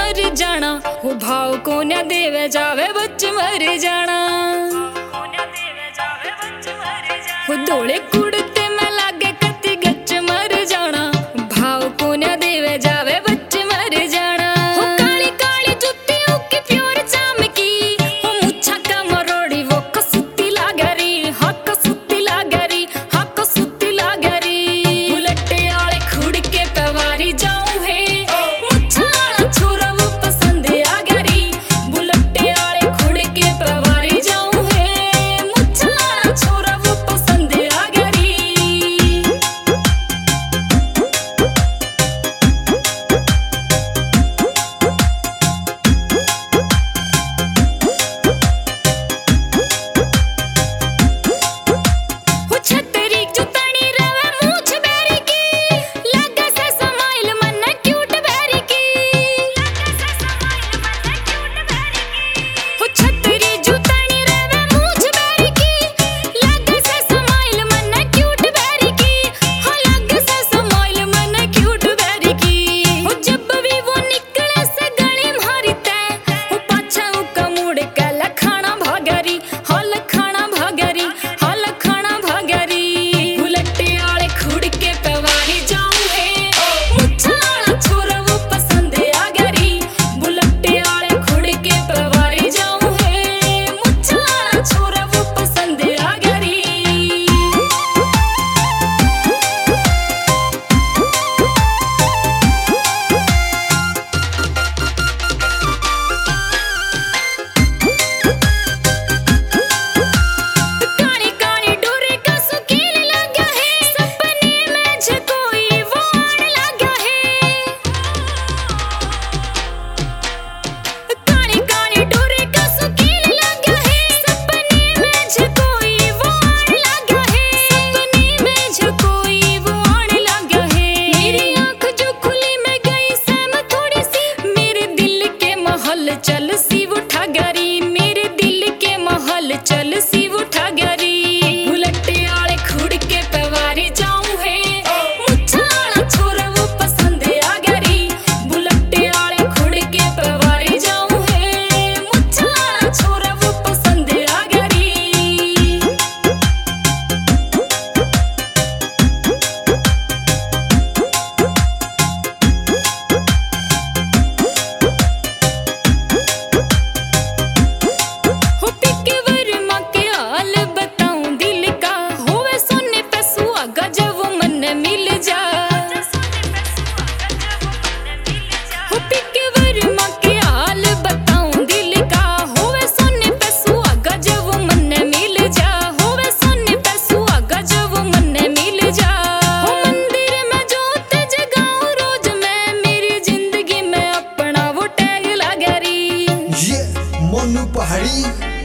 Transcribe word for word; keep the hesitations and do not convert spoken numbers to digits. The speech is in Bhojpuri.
मर जाना। वो भाव को न देवे जावे बच मर जाना। वो धोले कुड़ते में लागे कति गच मर जाना। भाव को न देवे जावे बच मर जाना। वो काली काली जुत्तियों की प्योर चमकी, वो मुच्छा का मरोड़ी वो कसुत्ती लागरी। हाँ कसुत्ती लागरी, हाँ कसुत्ती लागरी। बुलट्टे आले खुड़ के पवारी जाऊं है, मुच्छा आला छोरा वो पसंद आ गरी। बुलट्टे आले खुड़ के पवारी जाऊं है, मुच्छा आला छोरा वो पसंद आ गरी। वो छतरी जुतानी रवे मूछ बेरी की, लगे से समाइल मन क्यूट बेरी की। वो छतरी जुतानी रवे मूछ बेरी की, लगे से समाइल मन क्यूट बेरी की। हाँ लगे से समाइल मन क्यूट बेरी की। वो जब भी वो निकले से गली मारते, वो पाछा उका मुड़ के लखाना भागरी। हाँ लखाना भागरी, हाँ लखाना भागरी। बुलट्टे आले खुड़ के पवारी जाऊं है, मुच्छा आला छोरा वो पसंद आ गरी। बुलट्टे आले खुड़ के पवारी जाऊं है, मुच्छा आला छोरा वो पसंद आ गरी। काली काली डोरे का सुकील लगा है, सपने में जे कोई वो आने लगा है। काली काली डोरे का सुकील लगा है, सपने में जे कोई वो आने लगा है। सपने में जे कोई वो आने लगा है। मेरी आंख जो खुली मैं गई सहम थोड़ी सी, मेरे दिल के महल चल सी उठा गरी। मेरे दिल के महल चल सी उठा गरी। बुलट्टे आले खुड़ के पवारी जाऊं है, मुच्छा आला छोरा वो पसंद आ गरी। बुलट्टे आले खुड़ के पवारी जाऊं है, मुच्छा आला छोरा वो पसंद आ गरी। हो पिके वर्मा के हाल बताऊं दिल का, होवे सोने पे सुहागा जब वो मन मिल जा। हो पिके वर्मा के हाल बताऊं दिल का, होवे सोने पे सुहागा जब वो मन मिल जा। होवे सोने पे सुहागा जब वो मन मिल जा। हो मंदिर में जोत जगाऊं रोज मैं, मेरी जिंदगी में अपना वो टैग लगा री। ये मोनू पहाड़ी